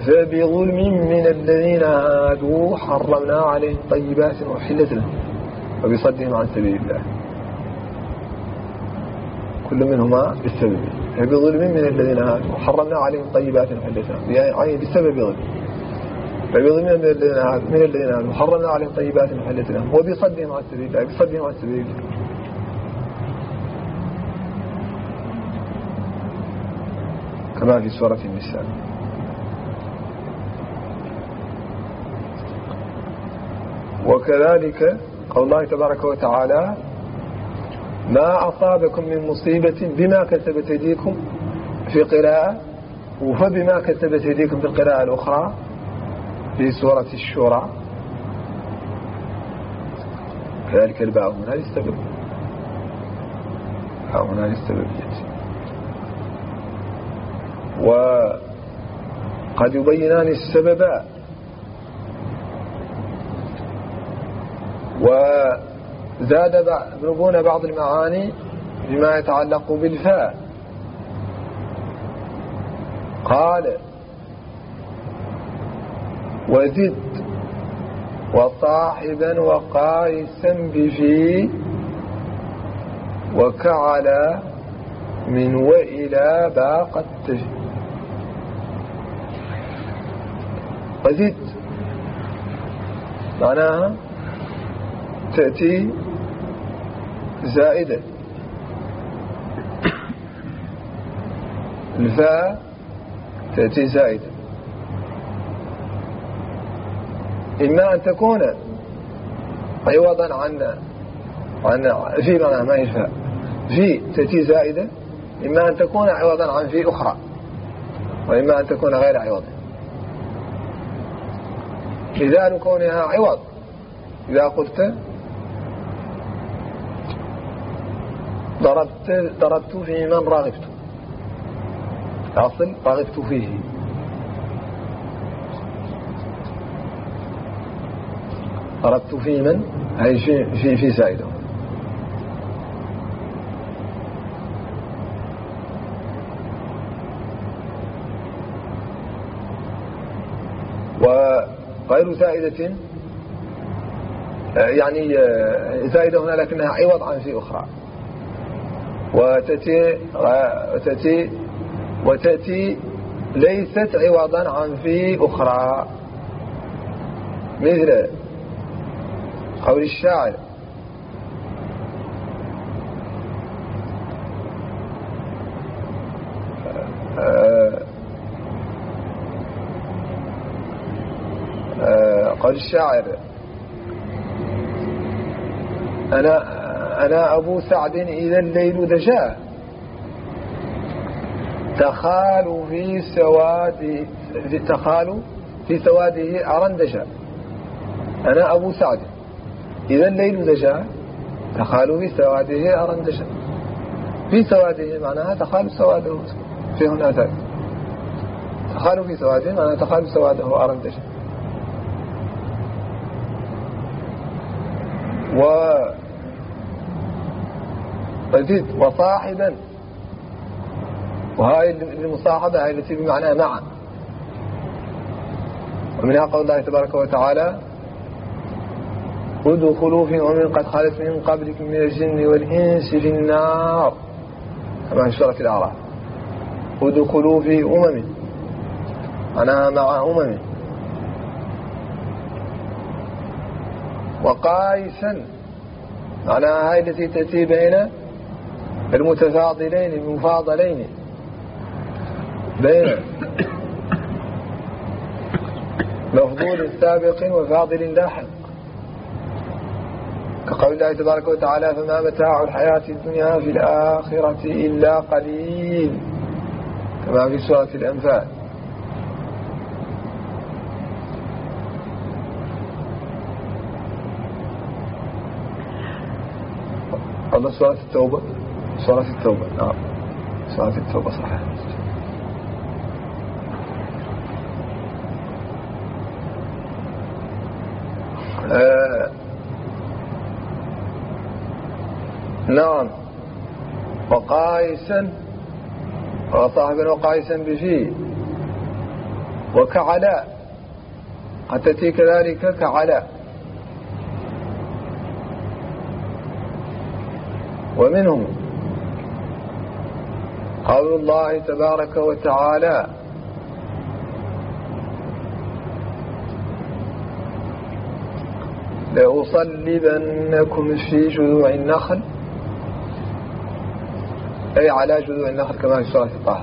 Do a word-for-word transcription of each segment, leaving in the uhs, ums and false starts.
فبظلم من الذين هادوا حرمنا عليهم طيبات أحلت لهم وبصدهم عن سبيل الله كل منهما بالسبب. فبظلم من الذين هادوا حرمنا عليهم طيبات أحلت لهم يعني بسبب ظلم. فبظلم من الذين هادوا من الذين هادوا حرمنا عليهم طيبات أحلت لهم وبصدهم عن سبيل الله بصدهم عن سبيل الله. كما في سورة النساء. وكذلك قول الله تبارك وتعالى ما أصابكم من مصيبة بما كسبت يديكم في قراءة وفبما كسبت يديكم في القراءة الأخرى في سورة الشورى. كذلك الباء هنا للسبب هنا للسببية. وقد يبينان السبب وزاد يبلغون بعض المعاني بما يتعلق بالفاء. قال وزد وصاحبا وقائسا بفي وكعلى من وإلى باقت تجد. وزد معناها تأتي زائدة. الفاء تأتي زائدة إما أن تكون عوضا عن عن في معناها ما هي فاء في تأتي زائدة إما أن تكون عوضا عن في أخرى وإما أن تكون غير عوض. مثال كونها عوض إذا قلت ضربت ضربت في من رغبت أصل رغبت فيه ضربت في من هي في في في زائده. وغير زائدة يعني زائدة هنا لكنها عوض عن في أخرى. وتأتي وتأتي وتأتي ليست عوضا عن في أخرى مثل قول الشاعر قول الشاعر أنا أنا أبو سعد إذا الليل دجاه تخال في سواد تخال في سواده أرندجا. أنا أبو سعد إذا الليل دجاه تخال في سواده أرندجا. في سواده معناها تخال سواده في هنا ذلك تخال في سواده معناها تخال سواده أرندجا. و وزيد وصاحبا وهاي المصاحبة هاي التي بمعنى معا. ومنها قول الله تبارك وتعالى ادخلوا في أمم قد خلت من قبلكم من الجن والإنس في النار كما في سورة الأعراف. ادخلوا في أمم معناها مع أمم. وقائسا معناها هاي التي تأتي بين المتفاضلين المفاضلين بين مفضول سابق وفاضل لاحق كقول الله تبارك وتعالى فما متاع الحياة الدنيا في الآخرة إلا قليل كما في سورة الأنفال. الله سورة التوبة سورة التوبة نعم سورة التوبة صحيح. آه نعم. وقائسا وصاحبا وقائسا بفيه وكعلاء قد تأتي كذلك كعلاء. ومنهم قول الله تبارك وتعالى لأصلبنكم في جذوع النخل، أي على جذوع النخل كما في سورة طه.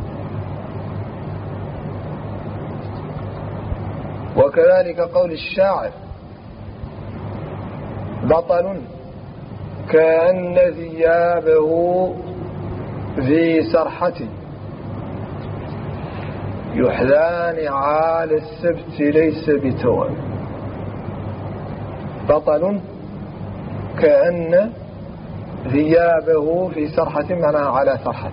وكذلك قول الشاعر بطل كأن ثيابه ذي سرحة يحذان عال السبت ليس بتوام. بطل كأن ثيابه في سرحة معناها على سرحة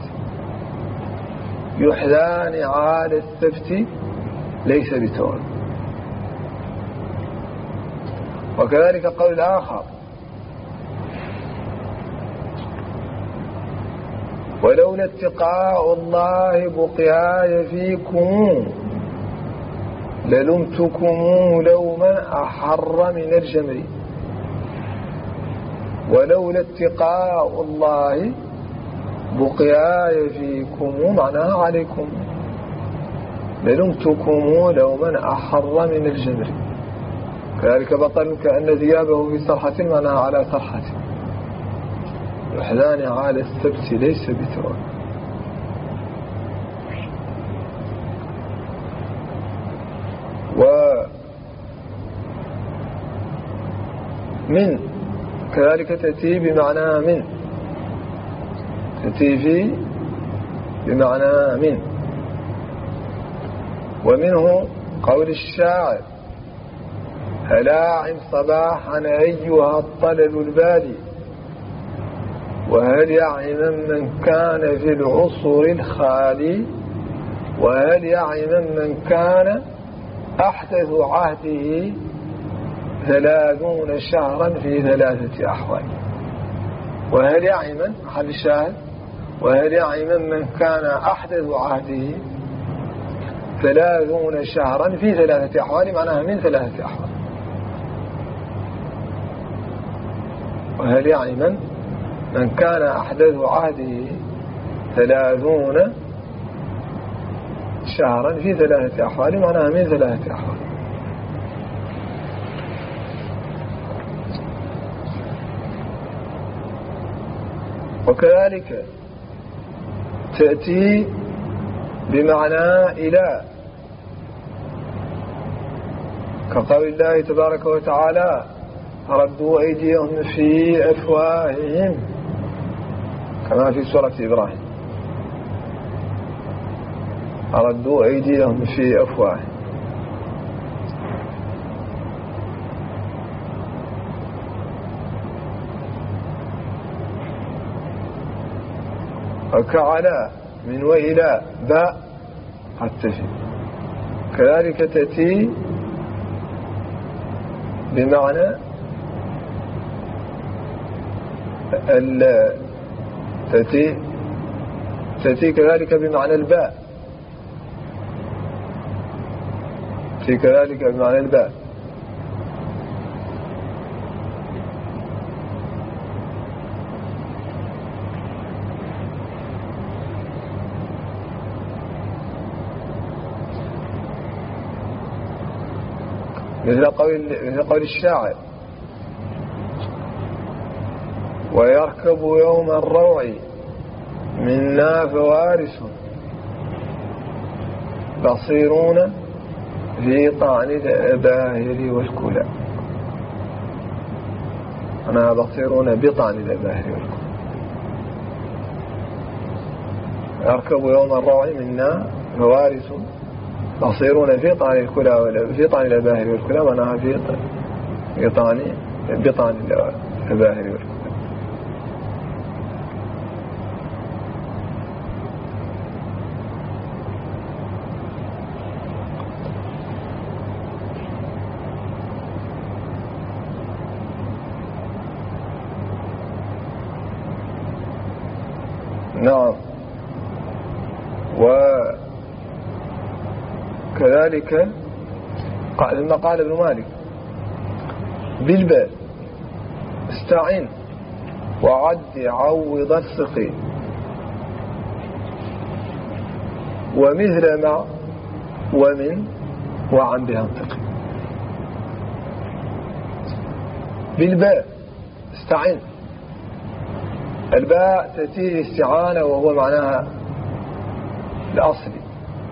يحذان عال السبت ليس بتوام. وكذلك قول الآخر ولولا اتقاء الله بقياي فيكم للمتكم لوما أحر من الجمر. ولولا اتقاء الله بقياي فيكم معناها عليكم للمتكم لوما أحر من الجمر. كذلك بطل كأن ثيابه في سرحة معناها على سرحة يحذان على السبت ليس بتوام. ومن كذلك تأتي بمعنى من، تأتي في بمعنى من. ومنه قول الشاعر هلاعم صباحا أيها الطلل البالي وهل يعلم من كان في العصر الخالي وهل يعلم من كان أحدث عهده ثلاثون شهرا في ثلاثة أحوال. وهل يعلم محل الشاهد وهل يعلم من كان أحدث عهده ثلاثون شهرا في ثلاثة أحوال معناها من ثلاثة أحوال. وهل يعلم من كان أحدث عهده ثلاثون شهرا في ثلاثة أحوال معناها من ثلاثة أحوال. وكذلك تأتي بمعنى إلى كقول الله تبارك وتعالى ردوا أيديهم في أفواههم كما في سورة إبراهيم ردوا أيديهم في أفواههم. وكعلى من وإلى باء قد تفي. كذلك تأتي بمعنى تأتي تأتي كذلك بمعنى الباء تأتي كذلك بمعنى الباء. مثل قول مثل قول الشاعر ويركب يوم الروع منا فوارس بصيرون في طعن الأباهر والكلى. أنا بصيرون بطعن الأباهر والكلى. يركب يوم الروع منا فوارس بصيرون في طعن الكلى في طعن الأباهر والكلى وأنا في طعن بطعن الأباهر والكلى. نعم. كذلك لما قال ابن مالك بالباء استعن وعد عوض السقي ومثل مع ومن وعن بها انطق. بالباء استعن، الباء تأتي الاستعانة وهو معناها الأصلي.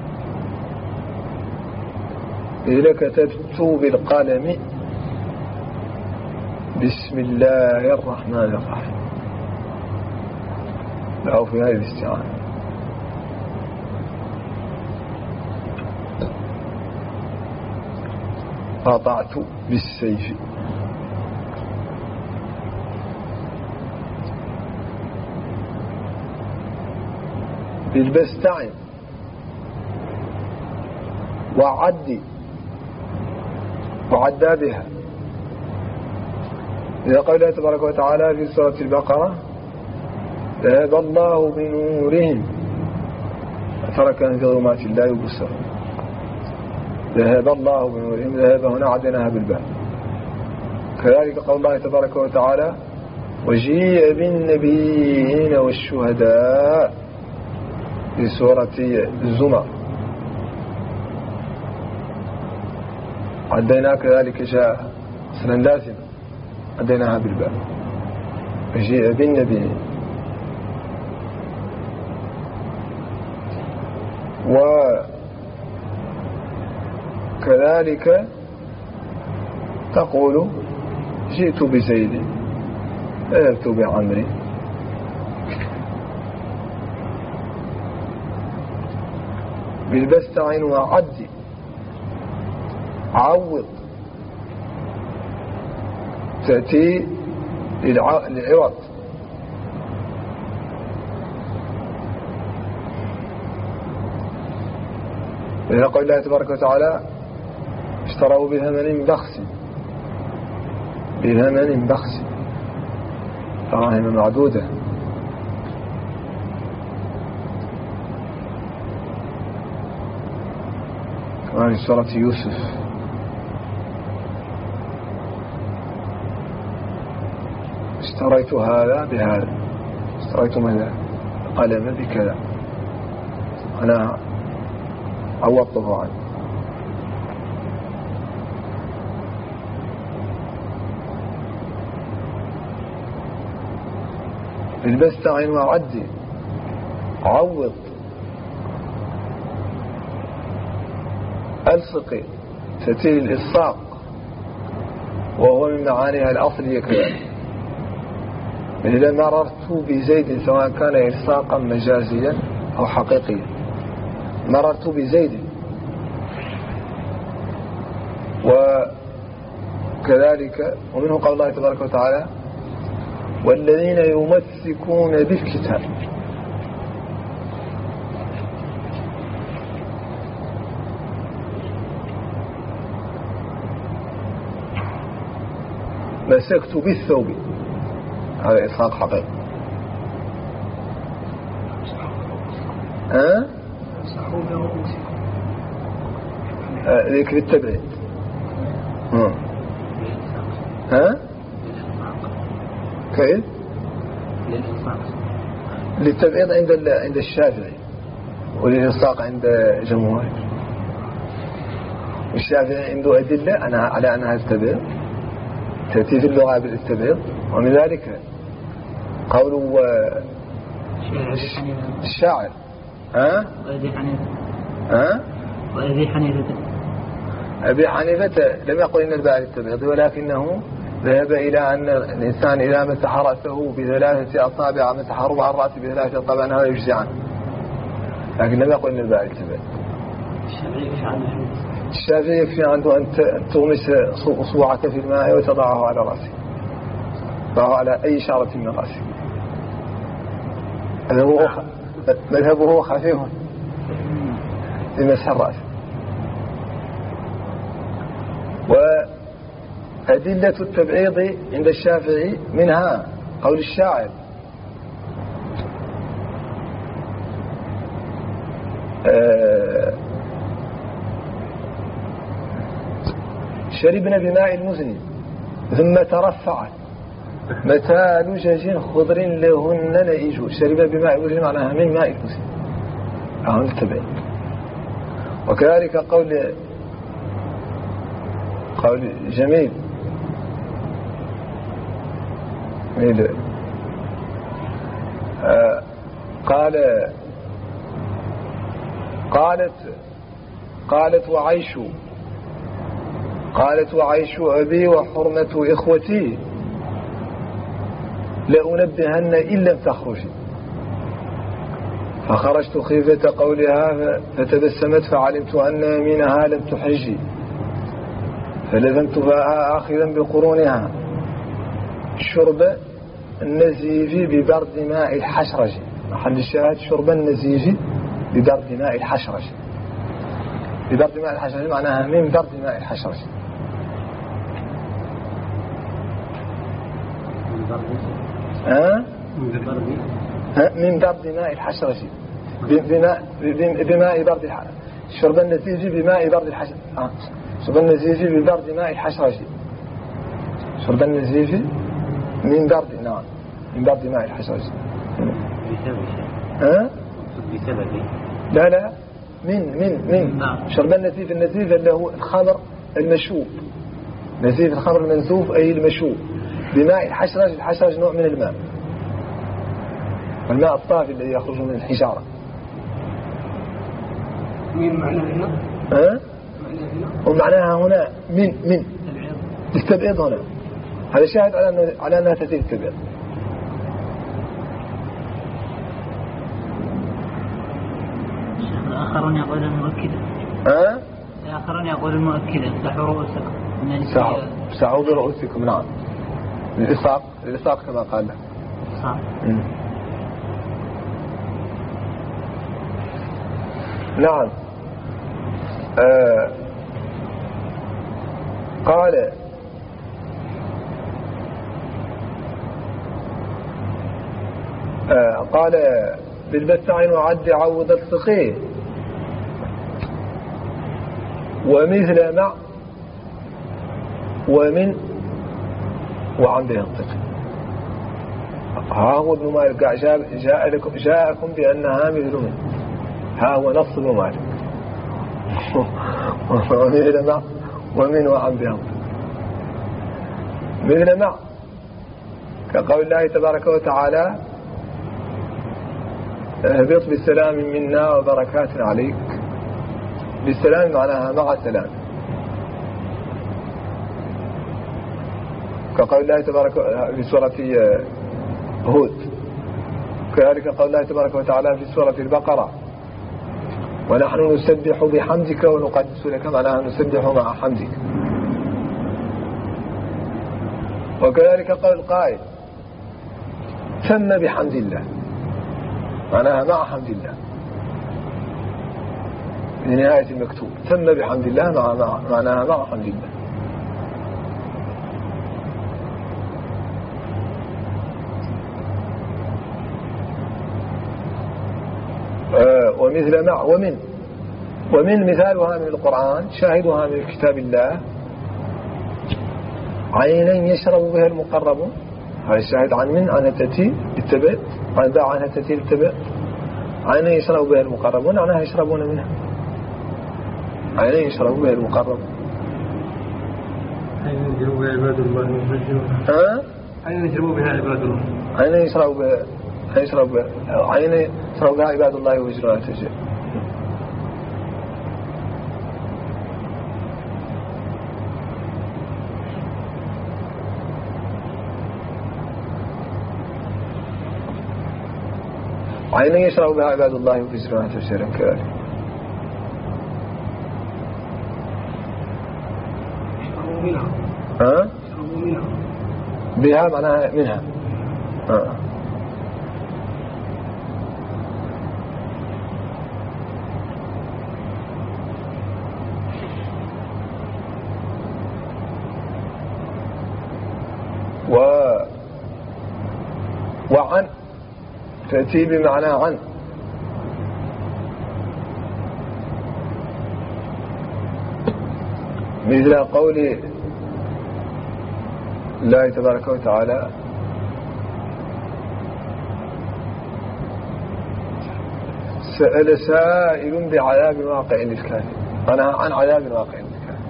إذا كتبت بالقلم بسم الله الرحمن الرحيم أو في هذه الاستعانة. قطعت بالسيف، بالبستعن وعد وعدا بها. إذا قال الله تبارك وتعالى في سورة البقرة ذهب الله بنورهم تركهم في ظلمات لا يبصرون. ذهب الله بنورهم، ذهب هنا عدناها بالباء. كذلك قول الله تبارك وتعالى وجيء بالنبيين والشهداء في سورة الزمر، عدينا كذلك جاء أصلا لازم عديناها بالباء. وجيء بالنبيين وكذلك تقول جئت بزيد ذهبت بعمري. بالبستعين وعد عوض تأتي للعوض. إذا قال الله تبارك وتعالى اشتروا بثمن بخس، بثمن بخس دراهم معدودة. كمان في سورة يوسف اشتريت هذا بهذا، اشتريت ماذا؟ قلم بكذا، أنا عوضته عنه. بالبستعين وعد عوض ألصقي تأتي الإلصاق وهو من معانيها الأصلية كذلك. إذا مررت بزيد سواء كان إلصاقا مجازيا أو حقيقيا، مررت بزيد. وكذلك ومنه قول الله تبارك وتعالى والذين يمسكون بالكتاب. مسكت بالثوب، هذا إلصاق حقيقي. ها؟ ذكر التبعيد. ها؟ ها؟ كيف؟ للتبعيد عند عند الشافعي، وللإلصاق عند جمهور. الشافعي عنده أدلة أنا على أنها التبعيد، تأتي في اللغة بالتبعيض. ومن ذلك قول الشاعر ها وأبي حنيفة ها وأبي حنيفة أبي حنيفة لم يقل إن الباء للتبعيض، ولكنه ذهب إلى أن الإنسان إذا مسح رأسه بثلاثة أصابع مسح ربع الرأس بثلاثة، طبعا هذا يجزي عنه، لكن لم يقل إن الباء للتبعيض. الشافعي يكفي عنده أن تغمس أصبعك في الماء وتضعه على رأسك، تضعه على أي شعرة من رأسك. مذهبه خفيف في مسح الرأس. وأدلة التبعيض عند الشافعي منها قول الشاعر شربنا بماء المزن ثم ترفعت متى لجج خضر لهن لئج. شرب بماء المزن معناها من ماء المزن أهو نتبع. وكذلك قول قول جميل جميل آه قال قالت قالت وعيش قالت وعيش أبي وحرمة إخوتي لأنبهن إن لم تخرجي فخرجت خيفة قولها فتبسمت فعلمت أن يمينها لم تحجي فلزمت فاها آخذا بقرونها شرب النزيف ببرد ماء الحشرج. محل الشاهد شرب النزيف ببرد ماء الحشرج. ببرد ماء الحشرج معناها من برد ماء الحشرج. ها؟ من برد ماء الحشرج بماء بماء برد الحشرج. شرب النزيف بماء برد الحشرج. آه. شرب النزيف ببرد ماء الحشرج. شرب النزيف من برد نعم من برد ماء الحشرج. ها؟ بسبب لا لا من من من شرب النزيف. النزيف اللي هو الخمر المشوب. نزيف الخمر المنزوف أي المشوب بماء الحشرج. الحشرج نوع من الماء الماء الطافي الذي يخرج من الحجارة. من معنى هنا؟ ها؟ ومعناها هنا من من تستبعد هنا. هذا شاهد على على أنها تزيد تبعد. الآخرون يقولون مؤكدا. ها؟ الآخرون يقولون مؤكدا امسحوا رؤوسكم. امسحوا برؤوسكم نعم. الإصاق الإصاق كما قال له. صح. نعم. آه قال آه قال بالبتعين وعد عوض السقيه ومثل مع ومن وعن به الطق. ها هو ابن مالك جاء, جاء لكم جاءكم بأنها مثل من. ها هو نص ابن مالك ومثل مع ومن وعن به الطق. مثل مع كقول الله تبارك وتعالى اهبط بسلام منا وبركات عليك. بالسلام معناها مع سلام. كقول الله تبارك في سورة هود. كذلك قول الله تبارك وتعالى في سورة البقرة ونحن نسبح بحمدك ونقدس لك معناها نسبح مع حمدك. وكذلك قول القائل ثم بحمد الله معناها مع حمد الله في نهاية المكتوب. ثم بحمد الله مع مع معناها مع حمد الله. آه ومثل مع ومن ومن مثالها من القرآن شاهدها من كتاب الله عينين يشرب بها المقربون. هذا الشاهد عن من عنها تأتي التبت عن ذا عنها تأتي التبت. عينين يشرب بها المقربون عنها يشربون منها. عينين يشرب بها المقربون. عينين يشرب بها عباد الله ويفجرون. ها؟ عينين يشرب بها عباد الله. عينين يشرب بها يشرب عينين يشرب بها عباد الله ويفجرون تجاه. عينين يشرب بها عباد الله ويفجرون تفسيرا كذلك. ها؟ بها معناها منها. ها. و وعن تأتي بمعنى عن. مثل قول الله تبارك وتعالى سأل سائل بعذاب واقع للكافر، أنا عن عذاب واقع للكافر،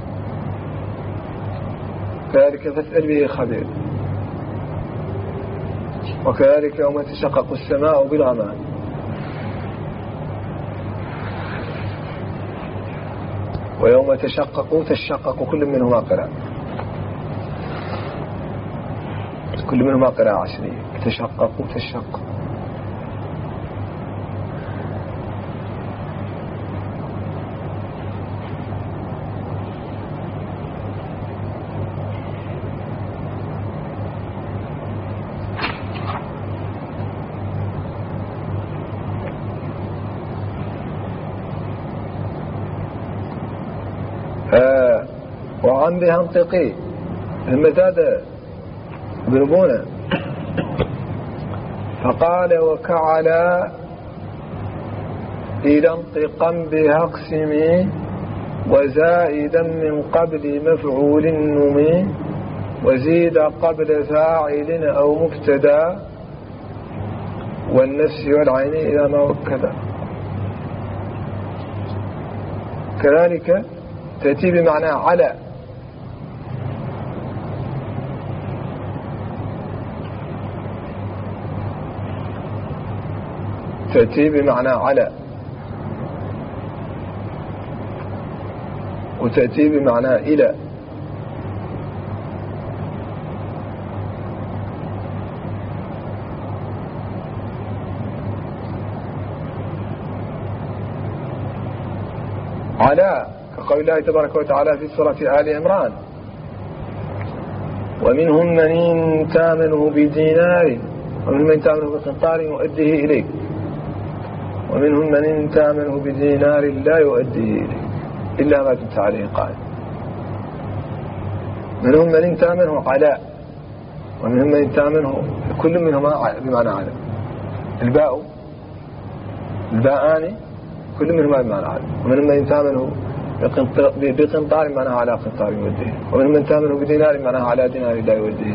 كذلك فاسأل به خبير. وكذلك يوم تشقق السماء بالغمام، ويوم تشقق تشقق كل منهما قراءة، كل منهما قراءة عشرية، تشقق تشقق. آه وعن بها انطقي المزاد بن بونة فقال وكعلا إذا انطقا بها اقسمي وزائدا من قبل مفعول نمي وزيد قبل فاعل أو مبتدا والنفس والعين إذا ما وكدا. كذلك تأتي بمعنى على، تأتي بمعنى على، وتأتي بمعنى إلى. على كقول الله تبارك وتعالى في سورة آل عمران ومنهم من تامنه بدينار ومنهم من تامنه بقنطار يؤديه إليك ومنهم من تامنه بدينار لا يؤديه إليك إلا ما دمت عليه قائم. منهم من تامنه على ومنهم من تامنه، كل منهما بمعنى على. الباء الباءان كل منهما بمعنى على. ومنهم من تامنه بقنطار معناها على قنطار يوديه ومنهم من تامنه بدينار معناها على دينار لا يوديه.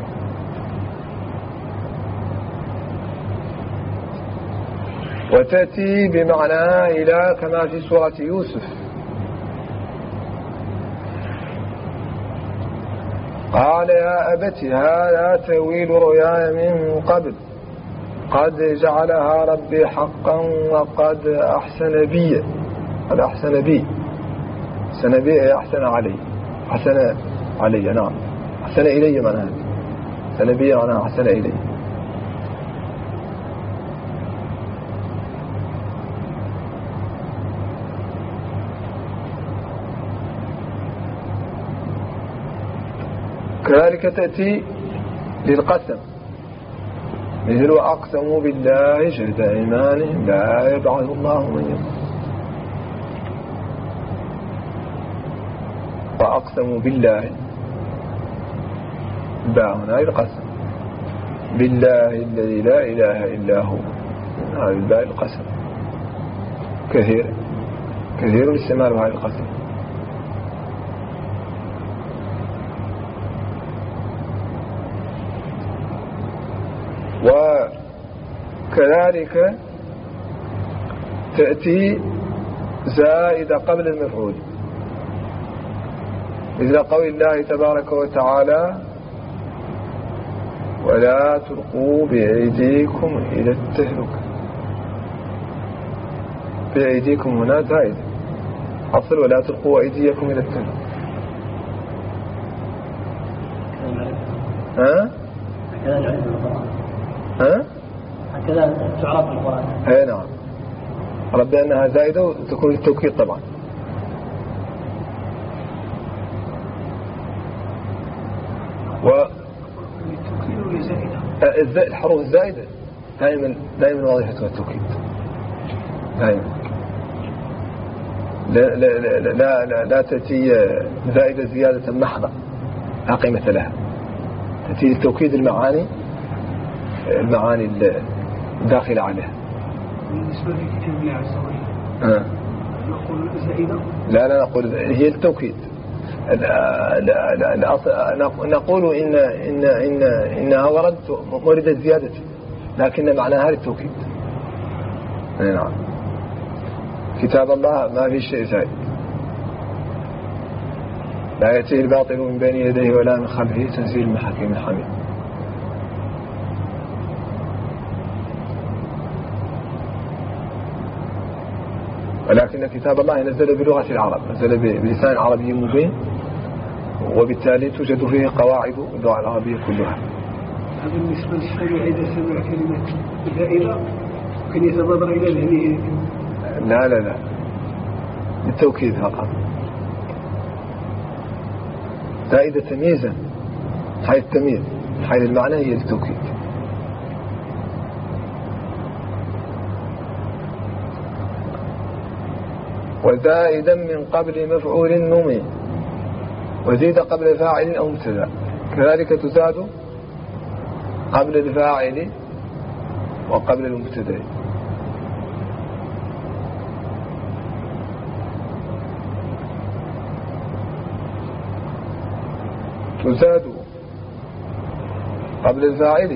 وتأتي بمعنى إلى كما في سورة يوسف قال يا أبت هذا تأويل رؤياي من قبل قد جعلها ربي حقا وقد أحسن بي قد أحسن بي أحسن بي أحسن علي أحسن علي نعم أحسن إلي معناها أحسن بي معناها أحسن إلي. كذلك تأتي للقسم مثل وأقسموا بالله جهد أيمانهم لا يبعث الله من يموت وأقسموا بالله باء هنا القسم بالله الذي لا إله إلا هو هذا الباء القسم كثير كثير استعمال هذا القسم. وكذلك تأتي زائدة قبل المفعول مثل قول الله تبارك وتعالى ولا تلقوا بأيديكم إلى التهلكة. بأيديكم هنا زائدة أصل ولا تلقوا أيديكم إلى التهلكة. ها؟ ها؟ هكذا تعرف القرآن. اي نعم رب أنها زائدة وتكون التوكيد طبعا. و الحروف الزائدة دائما دائما وظيفتها التوكيد دائما لا لا لا لا, لا, لا تأتي زائدة زيادة محضة لا قيمة لها، تأتي التوكيد المعاني المعاني الداخلة عليها. بالنسبة لكتاب الله عز وجل نقول زائدة؟ لا لا نقول هي التوكيد لا لا نقول إن إن إن إنها وردت وردت زيادة، لكن معناها للتوكيد. نعم. كتاب الله ما في شيء زائد، لا يأتيه الباطل من بين يديه ولا من خلفه تنزيل من حكيم حميد. ولكن كتاب الله نزل بلغة العرب، نزل بلسان عربي مبين، وبالتالي توجد فيه قواعد اللغة العربية كلها. هذا بالنسبة للسامع إذا سمع كلمة زائدة كان يتبادر إلى ذهنه. لا لا لا بالتوكيد فقط، زائدة تمييزا حيث التمييز حيث المعنى هي التوكيد. وزائدا من قبل مفعول نمي، وزيد قبل فاعل أو مبتدا، كذلك تزاد قبل الفاعل وقبل المبتدا. تزاد قبل الفاعل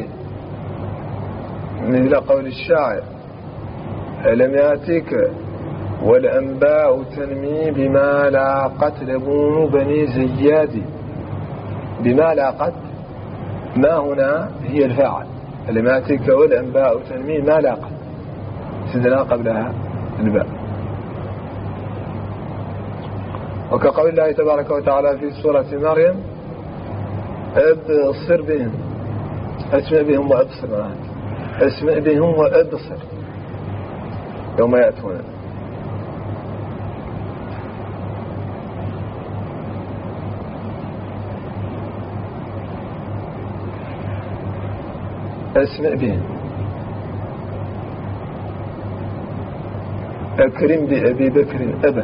مثل قول الشاعر: ألم يأتيك والأنباء تنمي بما لاقت لبون بني زياد. بما لاقت، ما هنا هي الفاعل، ألم يأتيك والأنباء تنمي ما لاقت، سدنا قبلها الباء. وكقول الله تبارك وتعالى في سورة مريم: أبصر بهم، أسمع بهم وأبصر، أسمع بهم وأبصر يوم يأتون. أسمع بهم. أكرم بأبي بكر أبا،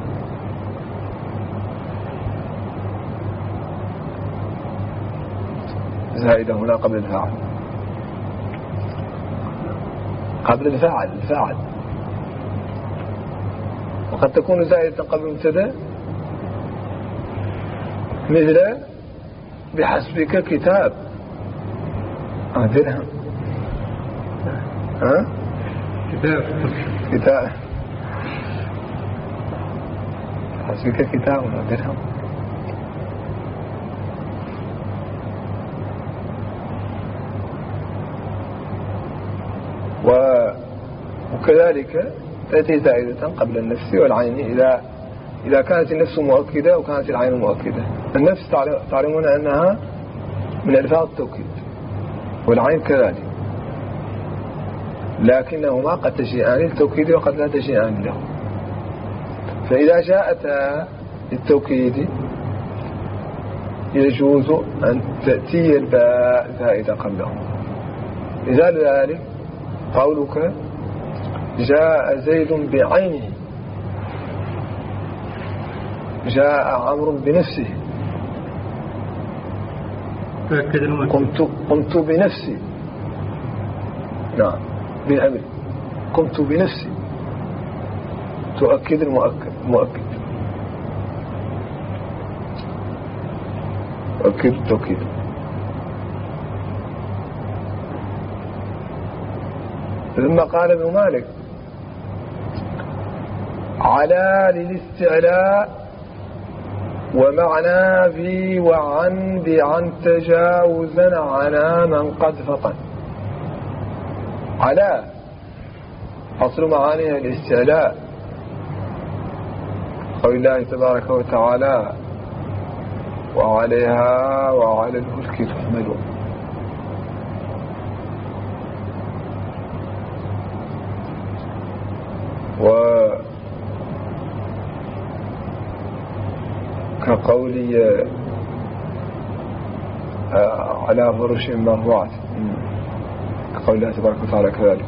زائدة هنا قبل الفاعل، قبل الفاعل الفاعل وقد تكون زائدة قبل المبتدا، مثل بحسبك كتاب درهم. ها كتاب كتاب حسبك كتاب درهم. وكذلك تأتي زائدة قبل النفس والعين إذا إذا كانت النفس مؤكدة وكانت العين مؤكدة. النفس تعلمون أنها من ألفاظ التوكيد، والعين كذلك، لكنهما قد تجيئان للتوكيد وقد لا تجيئان له. فإذا جاءتا للتوكيد يجوز أن تأتي الباء زائدة قبله. مثال ذلك قولك: جاء زيد بعينه، جاء عمرو بنفسه، قمت, قمت بنفسي، نعم بأمري، قمت بنفسي، تؤكد المؤكد مؤكد تؤكد التوكيد. ثم قال ابن مالك: على للاستعلاء، ومعنى في وعن بعن تجاوزا على من قد فطن. على أصل معانيها الاستعلاء، قول الله تبارك وتعالى: وعليها وعلى الفلك تحملون. وكقولي على فرش مرفوعة، كقول الله تبارك وتعالى كذلك.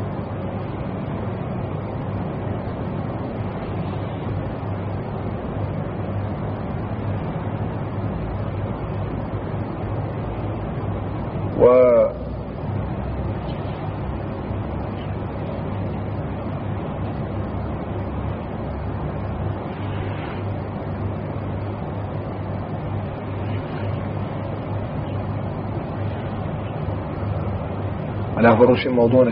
و على فرش موضونة،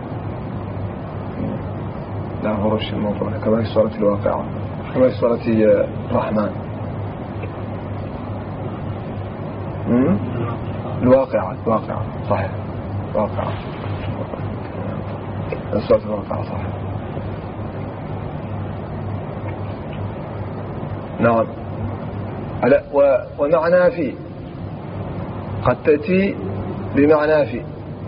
لا فرش موضونة كما في سورة الواقعة، كما في سورة الرحمن. الواقعة الواقعة صحيح، الواقعة سورة الواقعة صحيح. نعم. على ومعنى في قد تأتي بمعنى في،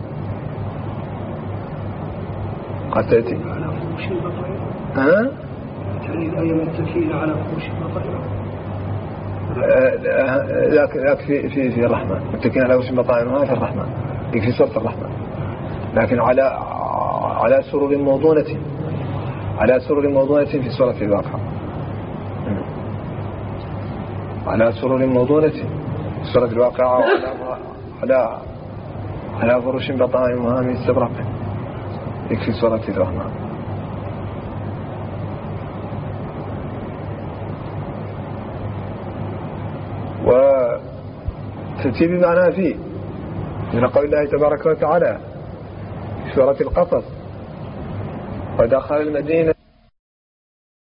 قد تأتي على فرش بطائر. ها؟ تعني الآية متكئين على فرش بطائر. ذاك في في في الرحمن، متكئين على فرش بطائر ما في الرحمن، في سورة الرحمن. لكن على على سرر موضونة، على سرر موضونة في سورة الواقعة، على سرر موضونة في سورة الواقعة، وعلى على على فرش بطائنها من استبرق في سورة الرحمن. وتأتي بمعنى فيه من قول الله تبارك وتعالى في سورة القصص: ودخل المدينة